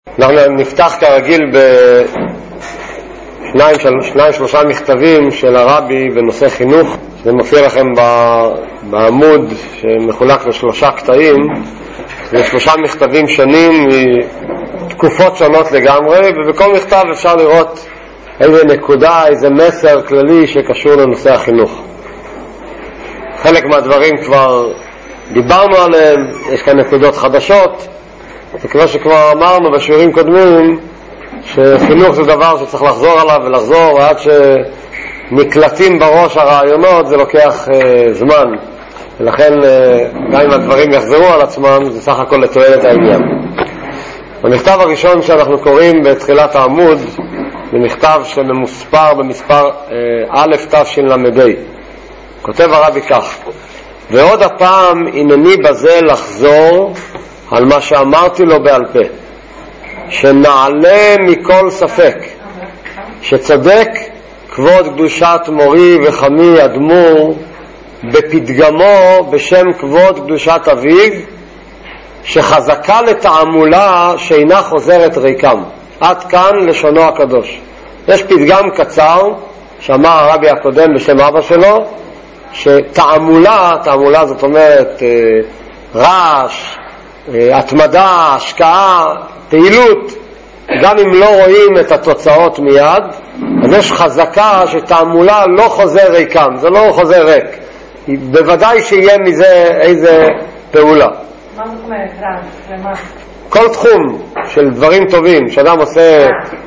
אנחנו נפתח כרגיל בשניים-שלושה מכתבים של הרבי בנושא חינוך. זה מופיע לכם בעמוד שמחולק לשלושה קטעים. זה שלושה מכתבים שונים מתקופות שונות לגמרי, ובכל מכתב אפשר לראות איזה נקודה, איזה מסר כללי שקשור לנושא החינוך. חלק מהדברים כבר דיברנו עליהם, יש כאן נקודות חדשות. וכמו שכבר אמרנו בשיעורים קודמים, שחינוך זה דבר שצריך לחזור עליו ולחזור עד שנקלטים בראש הרעיונות, זה לוקח זמן, ולכן גם אם הדברים יחזרו על עצמם זה סך הכל לתועלת העניין. המכתב הראשון שאנחנו קוראים בתחילת העמוד זה מכתב שממוספר במספר א' תשל"ה. כותב הרבי כך: ועוד הפעם הנני בזה לחזור על מה שאמרתי לו בעל פה, שנעלה מכל ספק שצדק כבוד קדושת מורי וחמי אדמו"ר בפתגמו בשם כבוד קדושת אביו, שחזקה לתעמולה שאינה חוזרת ריקם. עד כאן לשונו הקדוש. יש פתגם קצר שאמר הרבי הקודם בשם אבא שלו, שתעמולה, תעמולה זאת אומרת רעש, התמדה, השקעה, פעילות, גם אם לא רואים את התוצאות מיד, אז יש חזקה שתעמולה לא חוזר ריקם, זה לא חוזר ריק, בוודאי שיהיה מזה איזה פעולה. מה זאת אומרת רעש? כל תחום של דברים טובים, שאדם עושה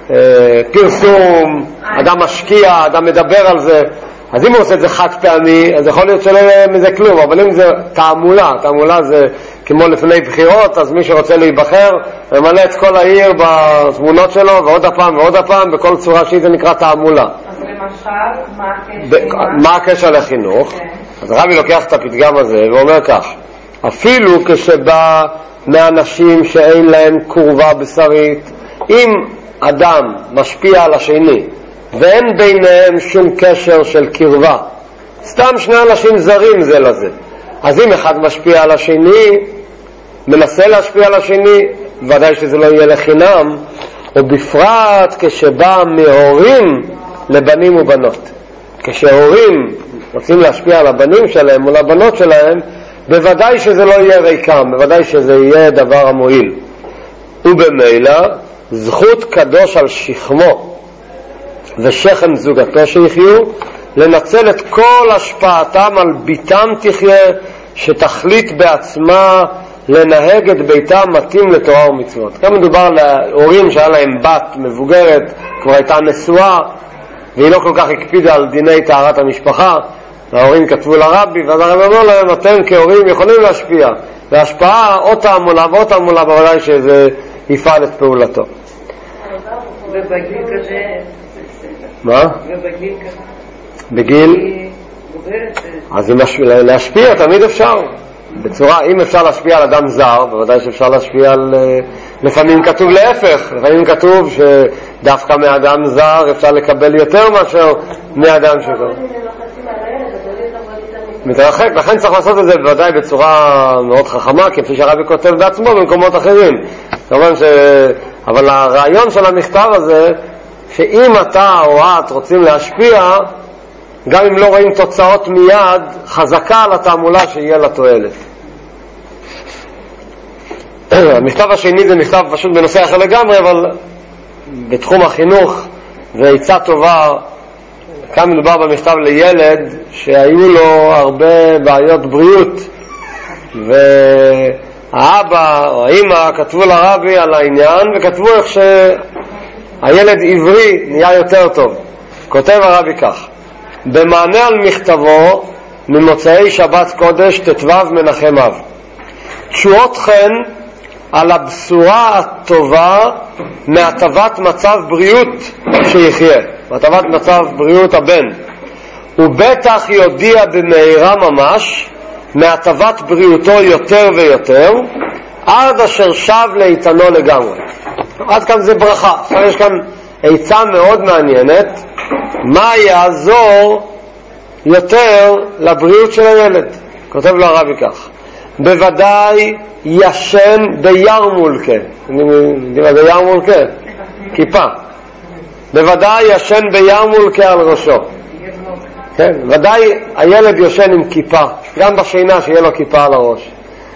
פרסום, אדם משקיע, אדם מדבר על זה, אז אם הוא עושה את זה חד פעמי, אז יכול להיות שלא יהיה מזה כלום. אבל אם זה תעמולה, תעמולה זה כמו לפני בחירות, אז מי שרוצה להיבחר ממלא את כל העיר בתמונות שלו, ועוד הפעם ועוד הפעם, בכל צורה שהיא, זה נקרא תעמולה. אז למשל, מה הקשר לחינוך? אז הרבי לוקח את הפתגם הזה ואומר כך: אפילו כשבא מאנשים שאין להם קורבה בשרית, אם אדם משפיע על השני ואין ביניהם שום קשר של קרבה, סתם שני אנשים זרים זה לזה, אז אם אחד משפיע על השני, מנסה להשפיע על השני, ודאי שזה לא יהיה לחינם. ובפרט כשבא מהורים לבנים ובנות, כשהורים רוצים להשפיע על הבנים שלהם או לבנות שלהם, בוודאי שזה לא יהיה ריקם, בוודאי שזה יהיה דבר המועיל. ובמילא זכות קדוש על שכמו ושכם זוגתו שיחיו, לנצל את כל השפעתם על ביתם תחיה, שתחליט בעצמה לנהג את ביתם מתאים לתורה ומצוות. כאן מדובר להורים שהיה להם בת מבוגרת, כבר הייתה נשואה, והיא לא כל כך הקפידה על דיני טהרת המשפחה. ההורים כתבו לרבי, ואז הרבי אמר להם: אתם כהורים יכולים להשפיע, והשפעה או תעמולה ואו תעמולה, בוודאי שזה יפעל את פעולתו. ובגיל כזה? מה? ובגיל כזה? בגיל? אז להשפיע תמיד אפשר. בצורה, אם אפשר להשפיע על אדם זר, בוודאי שאפשר להשפיע על... לפעמים כתוב להפך, לפעמים כתוב שדווקא מאדם זר אפשר לקבל יותר מאשר מאדם שזר. מתרחק, לכן צריך לעשות את זה בוודאי בצורה מאוד חכמה, כפי שהרבי כותב בעצמו במקומות אחרים. כמובן אבל הרעיון של המכתב הזה, שאם אתה או את רוצים להשפיע, גם אם לא רואים תוצאות מיד, חזקה על התעמולה שיהיה לה תועלת. המכתב השני זה מכתב פשוט בנושא אחר לגמרי, אבל בתחום החינוך, ועצה טובה. כאן מדובר במכתב לילד שהיו לו הרבה בעיות בריאות, והאבא או האמא כתבו לרבי על העניין, וכתבו איך שהילד עברי נהיה יותר טוב. כותב הרבי כך: במענה על מכתבו ממוצאי שבת קודש ט"ו מנחם אב, תשואות חן על הבשורה הטובה מהטבת מצב בריאות שיחיה, מהטבת מצב בריאות הבן, ובטח יודיע במהרה ממש מהטבת בריאותו יותר ויותר, עד אשר שב לאיתנו לגמרי. עד כאן זה ברכה. עכשיו יש כאן עצה מאוד מעניינת, מה יעזור יותר לבריאות של הילד. כותב לו הרבי כך: בוודאי ישן בירמולקה. בירמולקה? כיפה. בוודאי ישן בירמולקה על ראשו. כן, ודאי הילד יושן עם כיפה, גם בשינה שיהיה לו כיפה על הראש.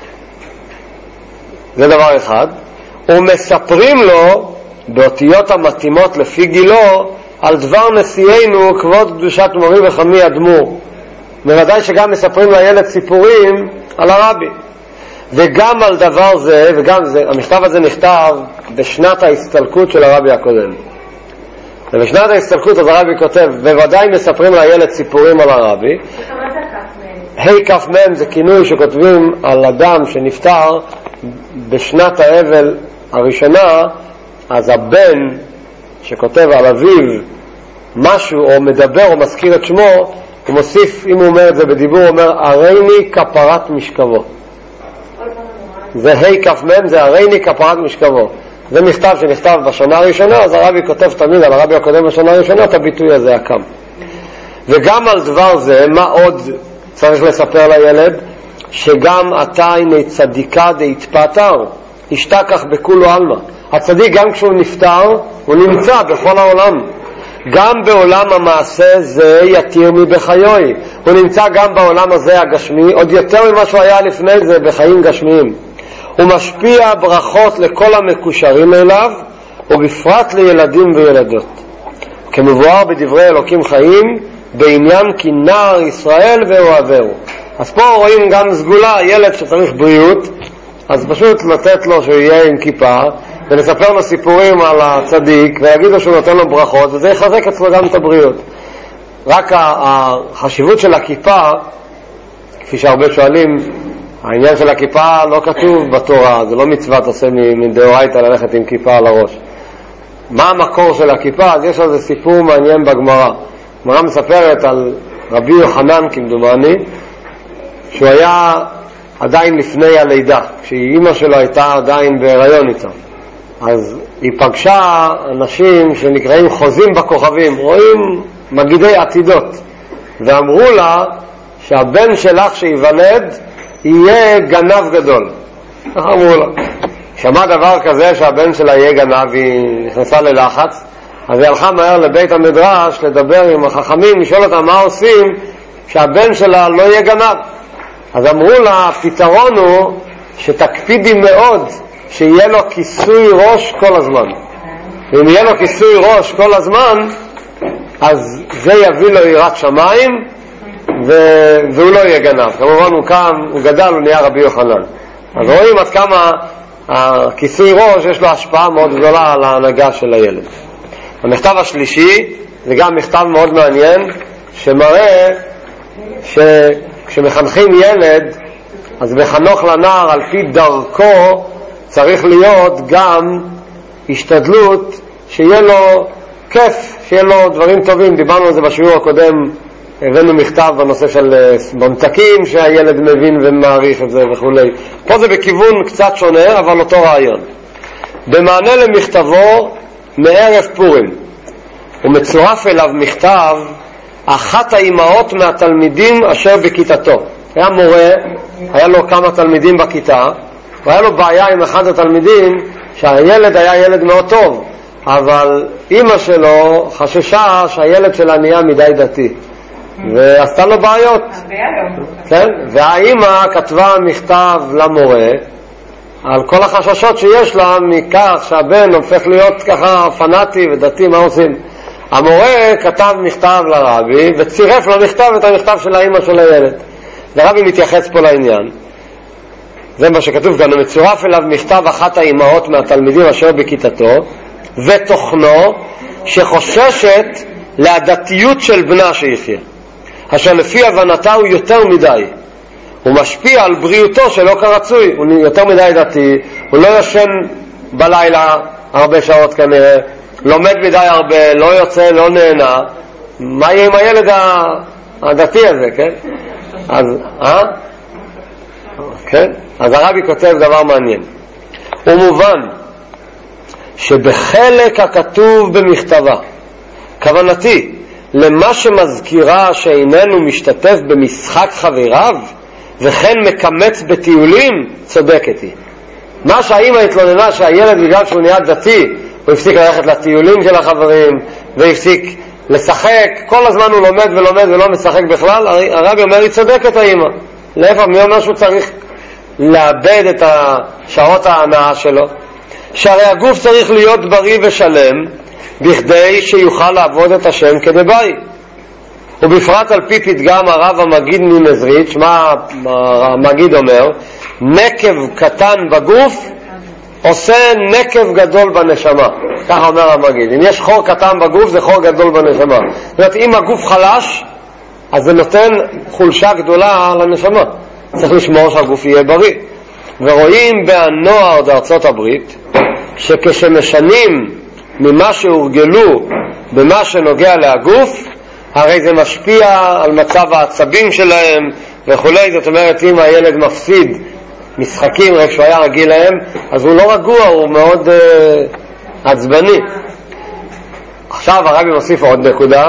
זה דבר אחד. ומספרים לו באותיות המתאימות לפי גילו על דבר נשיאנו כבוד קדושת מורי וחמי אדמו"ר. בוודאי שגם מספרים לילד סיפורים על הרבי. וגם על דבר זה, וגם זה, המכתב הזה נכתב בשנת ההסתלקות של הרבי הקודם. ובשנת ההסתלקות אז הרבי כותב, בוודאי מספרים לילד סיפורים על הרבי. ה' כף מ' זה כינוי שכותבים על אדם שנפטר בשנת האבל הראשונה, אז הבן שכותב על אביו משהו או מדבר או מזכיר את שמו, הוא מוסיף, אם הוא אומר את זה בדיבור, הוא אומר הריני כפרת משכבו. זה ה' כף מ' זה הריני כפרת משכבו. זה מכתב שנכתב בשנה הראשונה, אז הרבי כותב תמיד על הרבי הקודם בשנה הראשונה את הביטוי הזה הקם. וגם על דבר זה, מה עוד צריך לספר לילד? שגם אתה הנה צדיקה דהתפטר, השתכח בכולו עלמא. הצדיק גם כשהוא נפטר, הוא נמצא בכל העולם. גם בעולם המעשה זה יתיר מבחיוי. הוא נמצא גם בעולם הזה הגשמי, עוד יותר ממה שהוא היה לפני זה בחיים גשמיים. הוא משפיע ברכות לכל המקושרים אליו, ובפרט לילדים וילדות. כמבואר בדברי אלוקים חיים, בעניין כי נער ישראל ואוהבהו. אז פה רואים גם סגולה, ילד שצריך בריאות, אז פשוט לתת לו שהוא יהיה עם כיפה, ולספר לו סיפורים על הצדיק, ולהגיד לו שהוא נותן לו ברכות, וזה יחזק אצלו גם את הבריאות. רק החשיבות של הכיפה, כפי שהרבה שואלים, העניין של הכיפה לא כתוב בתורה, זה לא מצוות עושה מדאורייתא ללכת עם כיפה על הראש. מה המקור של הכיפה? אז יש לזה סיפור מעניין בגמרא. הגמרא מספרת על רבי יוחנן כמדומני, שהוא היה עדיין לפני הלידה, כשאימא שלו הייתה עדיין בהיריון איתו. אז היא פגשה אנשים שנקראים חוזים בכוכבים, רואים מגידי עתידות, ואמרו לה שהבן שלך שיוולד יהיה גנב גדול. כך אמרו לה. שמע דבר כזה שהבן שלה יהיה גנב, היא נכנסה ללחץ, אז היא הלכה מהר לבית המדרש לדבר עם החכמים, לשאול אותם מה עושים שהבן שלה לא יהיה גנב. אז אמרו לה, הפתרון הוא שתקפידי מאוד שיהיה לו כיסוי ראש כל הזמן. ואם יהיה לו כיסוי ראש כל הזמן, אז זה יביא לו יראת שמיים, והוא לא יהיה גנב. כמובן הוא קם, הוא גדל, הוא נהיה רבי יוחנן. אז רואים עד כמה הכיסוי ראש יש לו השפעה מאוד גדולה על ההנהגה של הילד. המכתב השלישי זה גם מכתב מאוד מעניין, שמראה שכשמחנכים ילד, אז בחנוך לנער על פי דרכו צריך להיות גם השתדלות שיהיה לו כיף, שיהיה לו דברים טובים. דיברנו על זה בשיעור הקודם, הבאנו מכתב בנושא של ממתקים שהילד מבין ומעריך את זה וכו'. פה זה בכיוון קצת שונה, אבל אותו רעיון. במענה למכתבו מערב פורים, הוא מצורף אליו מכתב אחת האימהות מהתלמידים אשר בכיתתו. היה מורה, היה לו כמה תלמידים בכיתה, והיה לו בעיה עם אחד התלמידים שהילד היה ילד מאוד טוב, אבל אמא שלו חששה שהילד שלה נהיה מדי דתי, ועשתה לו בעיות. כן? והאמא כתבה מכתב למורה על כל החששות שיש לה מכך שהבן הופך להיות ככה פנאטי ודתי, מה עושים? המורה כתב מכתב לרבי וצירף למכתב את המכתב של האמא של הילד. הרבי מתייחס פה לעניין. זה מה שכתוב כאן, הוא מצורף אליו מכתב אחת האימהות מהתלמידים אשר בכיתתו, ותוכנו שחוששת להדתיות של בנה שיחיה, אשר לפי הבנתה הוא יותר מדי, הוא משפיע על בריאותו שלא כרצוי, הוא יותר מדי דתי, הוא לא ישן בלילה הרבה שעות כנראה, לומד מדי הרבה, לא יוצא, לא נהנה. מה יהיה עם הילד הדתי הזה, כן? אז, כן? אז הרבי כותב דבר מעניין. הוא מובן שבחלק הכתוב במכתבה, כוונתי למה שמזכירה שאיננו משתתף במשחק חבריו, וכן מקמץ בטיולים, צודקת היא. מה שהאמא התלוננה שהילד בגלל שהוא נהיה דתי הוא הפסיק ללכת לטיולים של החברים והפסיק לשחק, כל הזמן הוא לומד ולומד ולא משחק בכלל, הרבי אומר היא צודקת האמא. להפך, מי אומר שהוא צריך לאבד את השעות ההנאה שלו? שהרי הגוף צריך להיות בריא ושלם בכדי שיוכל לעבוד את השם כדבעי. ובפרט על פי פתגם הרב המגיד ממזריץ', מה המגיד אומר? נקב קטן בגוף עושה נקב גדול בנשמה, ככה אומר המגיד. אם יש חור קטן בגוף זה חור גדול בנשמה. זאת אומרת, אם הגוף חלש אז זה נותן חולשה גדולה לנשמה. צריך לשמור שהגוף יהיה בריא. ורואים בנוער בארצות הברית שכשמשנים ממה שהורגלו במה שנוגע להגוף, הרי זה משפיע על מצב העצבים שלהם וכולי. זאת אומרת, אם הילד מפסיד משחקים רק שהוא היה רגיל להם, אז הוא לא רגוע, הוא מאוד עצבני. עכשיו הרבי מוסיף עוד נקודה,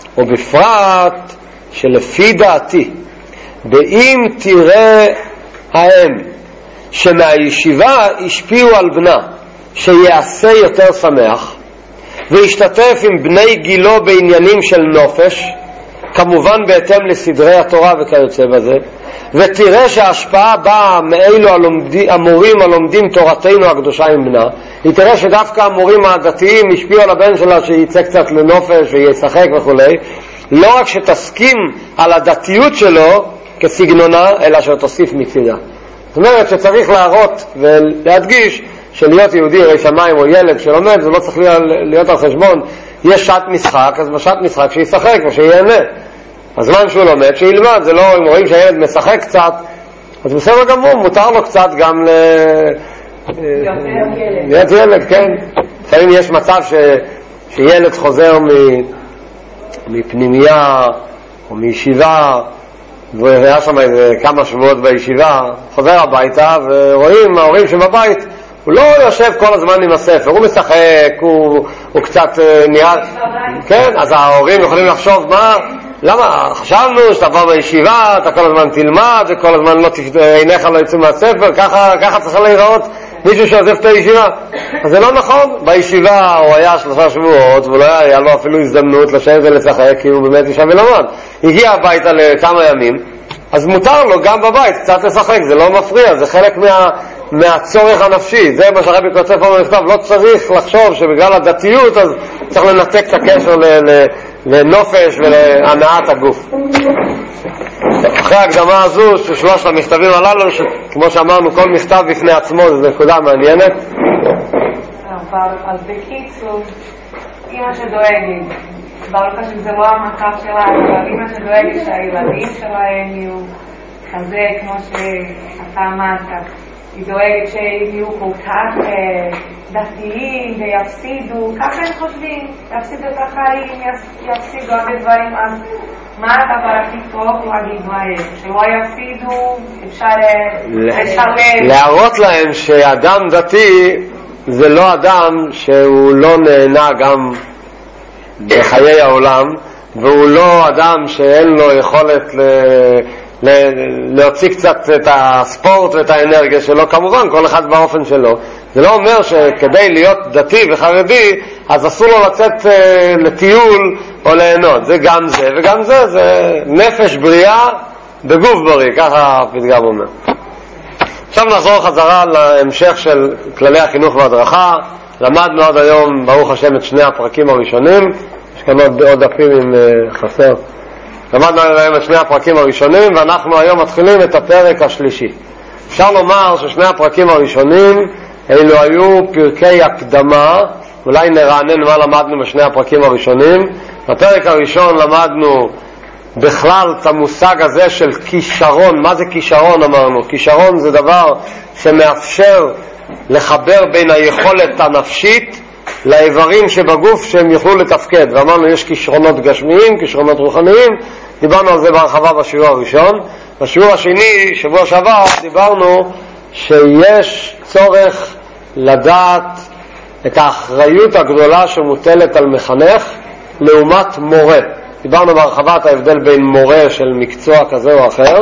ובפרט שלפי דעתי, ואם תראה האם שמהישיבה השפיעו על בנה שיעשה יותר שמח וישתתף עם בני גילו בעניינים של נופש, כמובן בהתאם לסדרי התורה וכיוצא בזה, ותראה שההשפעה באה מאלו המורים הלומדים תורתנו הקדושה עם בנה, היא תראה שדווקא המורים הדתיים השפיעו על הבן שלה שיצא קצת לנופש וישחק וכולי. לא רק שתסכים על הדתיות שלו כסגנונה, אלא שתוסיף מצידה. זאת אומרת שצריך להראות ולהדגיש שלהיות יהודי הרי שמיים או ילד שלומד זה לא צריך להיות על חשבון. יש שעת משחק, אז בשעת משחק שישחק ושיהנה. הזמן שהוא לומד שילמד. זה לא, אם רואים שהילד משחק קצת אז בסדר גמור, מותר לו קצת גם להיות ילד, כן. לפעמים יש מצב שילד חוזר מפנימיה או מישיבה והיה שם איזה כמה שבועות בישיבה, חוזר הביתה ורואים ההורים שבבית הוא לא יושב כל הזמן עם הספר, הוא משחק, הוא קצת נראה, כן. אז ההורים יכולים לחשוב, מה, למה חשבנו שתבוא בישיבה אתה כל הזמן תלמד וכל הזמן עיניך לא יצאו מהספר, ככה צריך להיראות מישהו שעוזב את הישיבה. אז זה לא נכון. בישיבה הוא היה 3 שבועות ולא היה לו אפילו הזדמנות לשבת ולשחק כי הוא באמת ישב ולמד. הגיע הביתה לכמה ימים, אז מותר לו גם בבית קצת לשחק, זה לא מפריע, זה חלק מהצורך הנפשי. זה מה שהרבי כותב פה במכתב, לא צריך לחשוב שבגלל הדתיות אז צריך לנתק את הקשר לנופש ולהנעת הגוף. אחרי ההקדמה הזו של 3 המכתבים הללו, כמו שאמרנו כל מכתב בפני עצמו זו נקודה מעניינת. אז בקיצור, אמא שדואגת, ברוך השם זה לא המצב שלה, אבל אמא שדואגת שהילדים שלהם יהיו כזה כמו שאתה אמרת, היא דואגת שהם יהיו כל כך דתיים ויפסידו, ככה הם חושבים, יפסידו את החיים, יפסידו הרבה דברים. אז מה הדבר הכי טוב להגיד להם? שלא יפסידו, אפשר לשלם. להראות להם שאדם דתי זה לא אדם שהוא לא נהנה גם בחיי העולם, והוא לא אדם שאין לו יכולת להוציא קצת את הספורט ואת האנרגיה שלו. כמובן כל אחד באופן שלו. זה לא אומר שכדי להיות דתי וחרדי אז אסור לו לצאת לטיול או ליהנות. זה גם זה וגם זה, זה נפש בריאה בגוף בריא, ככה הפתגם אומר. עכשיו נחזור חזרה להמשך של כללי החינוך וההדרכה. למדנו עד היום ברוך השם את 2 הפרקים הראשונים, יש כאן עוד דפים אם חסר. למדנו היום את 2 הפרקים הראשונים ואנחנו היום מתחילים את הפרק השלישי. אפשר לומר ש2 הפרקים הראשונים אלו היו פרקי הקדמה. אולי נרענן מה למדנו ב2 הפרקים הראשונים. בפרק הראשון למדנו בכלל את המושג הזה של כישרון. מה זה כישרון? אמרנו כישרון זה דבר שמאפשר לחבר בין היכולת הנפשית לאיברים שבגוף שהם יוכלו לתפקד. ואמרנו יש כישרונות גשמיים, כישרונות רוחניים, דיברנו על זה בהרחבה בשיעור הראשון. בשיעור השני, שבוע שעבר, דיברנו שיש צורך לדעת את האחריות הגדולה שמוטלת על מחנך לעומת מורה. דיברנו בהרחבה את ההבדל בין מורה של מקצוע כזה או אחר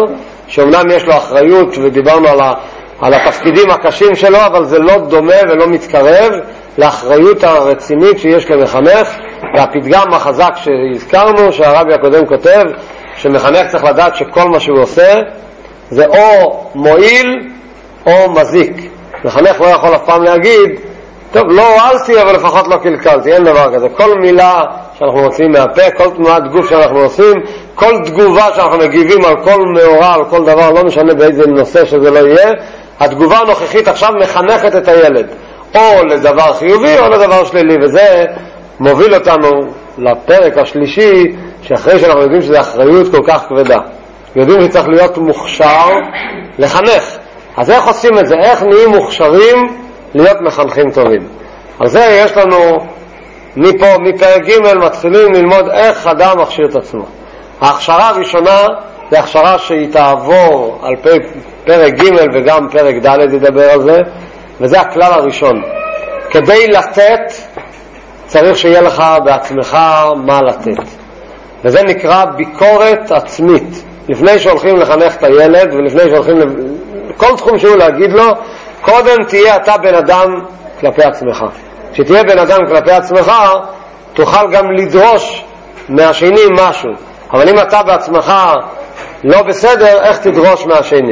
שאומנם יש לו אחריות, ודיברנו על התפקידים הקשים שלו, אבל זה לא דומה ולא מתקרב לאחריות הרצינית שיש למחנך. והפתגם החזק שהזכרנו, שהרבי הקודם כותב, שמחנך צריך לדעת שכל מה שהוא עושה זה או מועיל או מזיק. מחנך לא יכול אף פעם להגיד, טוב, לא הועלתי אבל לפחות לא קלקלתי, אין דבר כזה. כל מילה שאנחנו מוצאים מהפה, כל תנועת גוף שאנחנו עושים, כל תגובה שאנחנו מגיבים על כל מאורע, על כל דבר, לא משנה באיזה נושא שזה לא יהיה, התגובה הנוכחית עכשיו מחנכת את הילד או לדבר חיובי או לדבר שלילי. וזה מוביל אותנו לפרק השלישי, שאחרי שאנחנו יודעים שזו אחריות כל כך כבדה, יודעים שצריך להיות מוכשר לחנך. אז איך עושים את זה? איך נהיים מוכשרים להיות מחנכים טובים? על זה יש לנו מפה, מפרק ג' מתחילים ללמוד איך אדם מכשיר את עצמו. ההכשרה הראשונה זה הכשרה שהיא תעבור על פרק ג' וגם פרק ד' ידבר על זה, וזה הכלל הראשון. כדי לתת צריך שיהיה לך בעצמך מה לתת, וזה נקרא ביקורת עצמית. לפני שהולכים לחנך את הילד ולפני שהולכים כל תחום שהוא להגיד לו, קודם תהיה אתה בן אדם כלפי עצמך. כשתהיה בן אדם כלפי עצמך תוכל גם לדרוש מהשני משהו, אבל אם אתה בעצמך לא בסדר, איך תדרוש מהשני?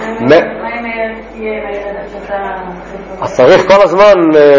אז צריך כל הזמן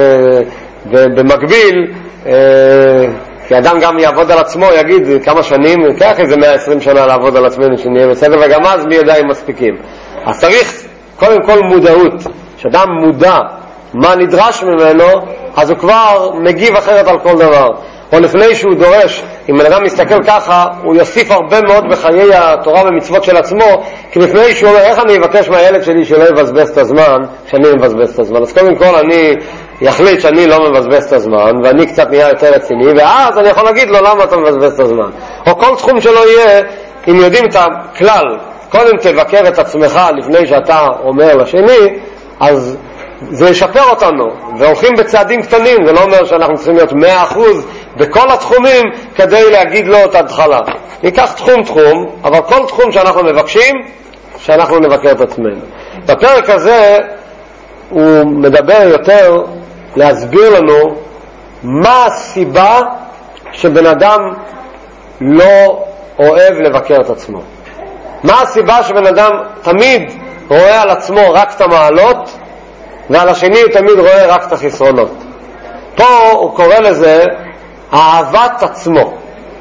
במקביל, כי אדם גם יעבוד על עצמו, יגיד כמה שנים, כך איזה 120 שנה לעבוד על עצמנו שנהיה בסדר, וגם אז מי יודע אם מספיקים. אז צריך קודם כל מודעות, שאדם מודע מה נדרש ממנו, אז הוא כבר מגיב אחרת על כל דבר. או לפני שהוא דורש, אם בן אדם מסתכל ככה, הוא יוסיף הרבה מאוד בחיי התורה ומצוות של עצמו, כי לפני שהוא אומר, איך אני אבקש מהילד שלי שלא יבזבז את הזמן, שאני מבזבז את הזמן? אז קודם כל אני יחליט שאני לא מבזבז את הזמן, ואני קצת נהיה יותר רציני, ואז אני יכול להגיד לו למה אתה מבזבז את הזמן. או כל תחום שלא יהיה, אם יודעים את הכלל, קודם תבקר את עצמך לפני שאתה אומר לשני, אז זה ישפר אותנו, והולכים בצעדים קטנים. זה לא אומר שאנחנו צריכים להיות 100% בכל התחומים כדי להגיד לו את ההתחלה. ניקח תחום, אבל כל תחום שאנחנו מבקשים, שאנחנו נבקר את עצמנו. בפרק הזה הוא מדבר יותר להסביר לנו מה הסיבה שבן אדם לא אוהב לבקר את עצמו. מה הסיבה שבן אדם תמיד רואה על עצמו רק את המעלות, ועל השני הוא תמיד רואה רק את החסרונות. פה הוא קורא לזה אהבת עצמו.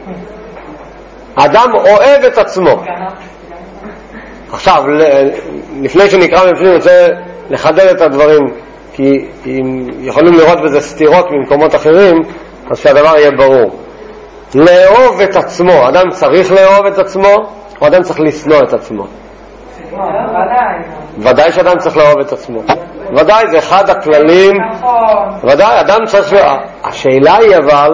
אדם אוהב את עצמו. עכשיו, לפני שנקרא בפנים, אני רוצה לחדד את הדברים, כי אם יכולים לראות בזה סתירות ממקומות אחרים, אז שהדבר יהיה ברור. לאהוב את עצמו, אדם צריך לאהוב את עצמו, או אדם צריך לשנוא את עצמו? ודאי שאדם צריך לאהוב את עצמו. ודאי, זה אחד הכללים. ודאי, אדם צריך... השאלה היא אבל,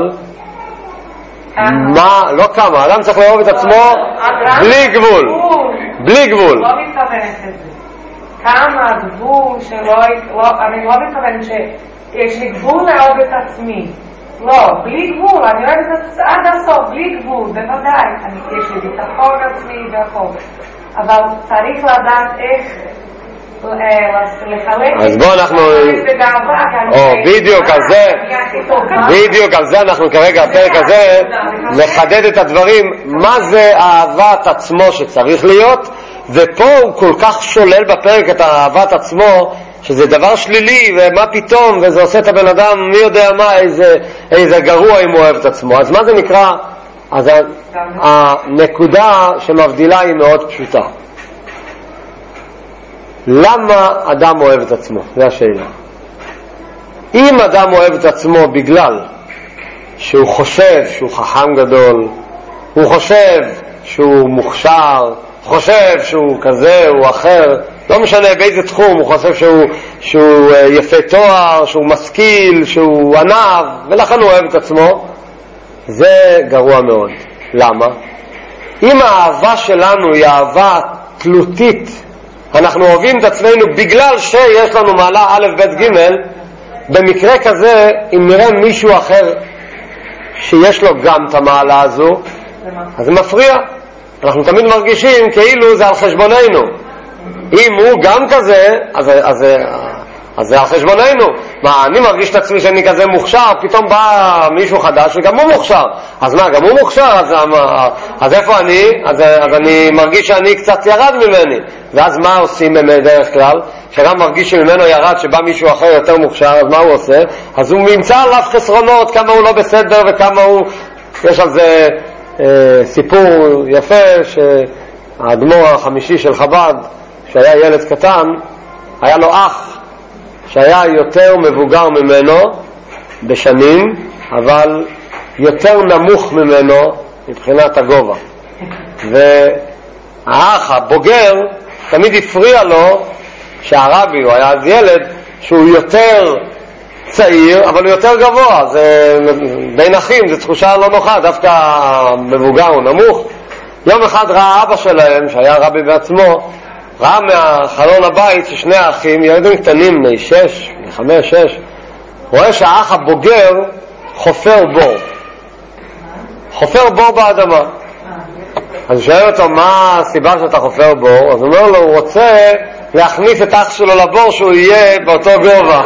מה, לא כמה, אדם צריך לאהוב את עצמו בלי גבול. בלי גבול. לא מתכוונת לזה. כמה הגבול שלא... אני לא מתכוונת שיש לי גבול לאהוב את עצמי. לא, בלי גבול, אני אוהבת עד הסוף, בלי גבול, בוודאי. יש לי ביטחון עצמי והכל. אבל צריך לדעת איך לחלק. אז בואו אנחנו... בדיוק על זה אנחנו כרגע, הפרק הזה, לחדד את הדברים, מה זה אהבת עצמו שצריך להיות, ופה הוא כל כך שולל בפרק את אהבת עצמו, שזה דבר שלילי, ומה פתאום, וזה עושה את הבן אדם, מי יודע מה, איזה גרוע אם הוא אוהב את עצמו. אז מה זה נקרא? אז הנקודה שמבדילה היא מאוד פשוטה. למה אדם אוהב את עצמו? זו השאלה. אם אדם אוהב את עצמו בגלל שהוא חושב שהוא חכם גדול, הוא חושב שהוא מוכשר, חושב שהוא כזה, הוא אחר, לא משנה באיזה תחום, הוא חושב שהוא יפה תואר, שהוא משכיל, שהוא ענב, ולכן הוא אוהב את עצמו, זה גרוע מאוד. למה? אם האהבה שלנו היא אהבה תלותית, אנחנו אוהבים את עצמנו בגלל שיש לנו מעלה א' ב' ג', במקרה כזה, אם נראה מישהו אחר שיש לו גם את המעלה הזו, אז זה מפריע. אנחנו תמיד מרגישים כאילו זה על חשבוננו. אם הוא גם כזה, אז זה על חשבוננו. מה, אני מרגיש את עצמי שאני כזה מוכשר, פתאום בא מישהו חדש וגם הוא מוכשר. אז מה, גם הוא מוכשר? אז איפה אני? אז אני מרגיש שאני קצת ירד ממני. ואז מה עושים בדרך כלל? שגם מרגיש שממנו ירד, שבא מישהו אחר יותר מוכשר, אז מה הוא עושה? אז הוא נמצא עליו חסרונות, כמה הוא לא בסדר וכמה הוא... יש על זה סיפור יפה, שהאדמו"ר החמישי של חב"ד, שהיה ילד קטן, היה לו אח שהיה יותר מבוגר ממנו בשנים, אבל יותר נמוך ממנו מבחינת הגובה. והאח הבוגר תמיד הפריע לו שהרבי, הוא היה אז ילד, שהוא יותר צעיר, אבל הוא יותר גבוה. זה, בין אחים זה תחושה לא נוחה, דווקא מבוגר הוא נמוך. יום אחד ראה אבא שלהם, שהיה רבי בעצמו, ראה מהחלון הבית ששני האחים, ילדים קטנים, בני 6, 5, 6, רואה שהאח הבוגר חופר בור. חופר בור באדמה. אז הוא שואל אותו, מה הסיבה שאתה חופר בור? אז הוא אומר לו, הוא רוצה להכניס את אח שלו לבור שהוא יהיה באותו גובה.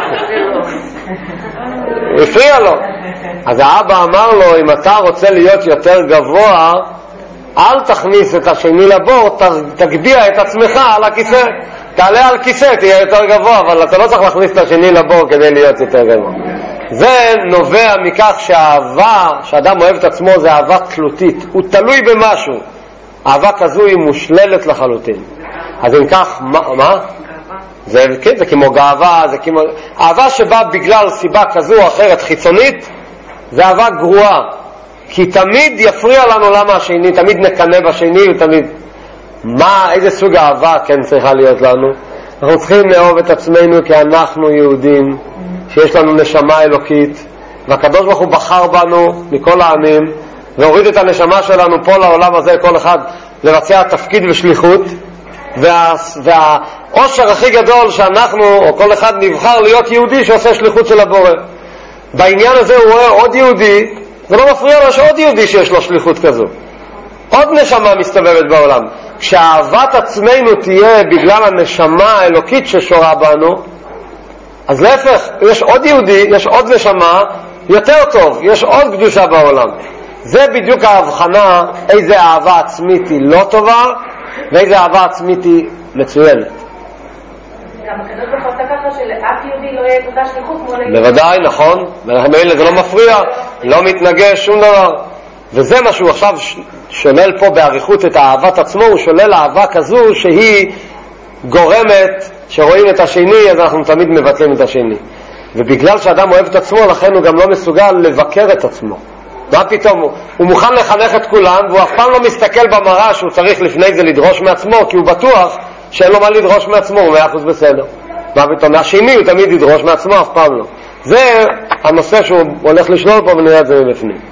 הוא הפריע לו. אז האבא אמר לו, אם אתה רוצה להיות יותר גבוה, אל תכניס את השני לבור, תגביה את עצמך על הכיסא. תעלה על כיסא, תהיה יותר גבוה, אבל אתה לא צריך להכניס את השני לבור כדי להיות יותר גבוה. זה נובע מכך שהאהבה, שאדם אוהב את עצמו, זה אהבה תלותית. הוא תלוי במשהו. אהבה כזו היא מושללת לחלוטין. אז אם כך, מה? זה כמו גאווה, זה כמו... אהבה שבאה בגלל סיבה כזו או אחרת חיצונית, זה אהבה גרועה. כי תמיד יפריע לנו למה השני, תמיד נקנה בשני, ותמיד... איזה סוג אהבה כן צריכה להיות לנו? אנחנו צריכים לאהוב את עצמנו כי אנחנו יהודים, שיש לנו נשמה אלוקית, והקדוש ברוך הוא בחר בנו מכל העמים, והוריד את הנשמה שלנו פה לעולם הזה, כל אחד לבצע תפקיד ושליחות, והאושר הכי גדול שאנחנו, או כל אחד נבחר להיות יהודי שעושה שליחות של הבורא. בעניין הזה הוא רואה עוד יהודי, זה לא מפריע לו שעוד יהודי שיש לו שליחות כזו. עוד נשמה מסתובבת בעולם. כשאהבת עצמנו תהיה בגלל הנשמה האלוקית ששורה בנו, אז להפך, יש עוד יהודי, יש עוד נשמה, יותר טוב, יש עוד קדושה בעולם. זה בדיוק ההבחנה איזה אהבה עצמית היא לא טובה, ואיזה אהבה עצמית היא מצוינת. גם הקדוש ברוך הוא עשה ככה שלאף יהודי לא יהיה את אותה שליחות כמו ליהודי. בוודאי, נכון. ולכן זה לא מפריע, לא מתנגש, שום דבר. וזה מה שהוא עכשיו שולל פה בעריכות את אהבת עצמו, הוא שולל אהבה כזו שהיא גורמת, שרואים את השני, אז אנחנו תמיד מבטלים את השני. ובגלל שאדם אוהב את עצמו, לכן הוא גם לא מסוגל לבקר את עצמו. מה פתאום? הוא מוכן לחנך את כולם, והוא אף פעם לא מסתכל במראה שהוא צריך לפני זה לדרוש מעצמו, כי הוא בטוח שאין לו מה לדרוש מעצמו, הוא 100% בסדר. מה פתאום? השני הוא תמיד ידרוש מעצמו, אף פעם לא. זה הנושא שהוא הולך לשלול פה ונראה את זה מבפנים.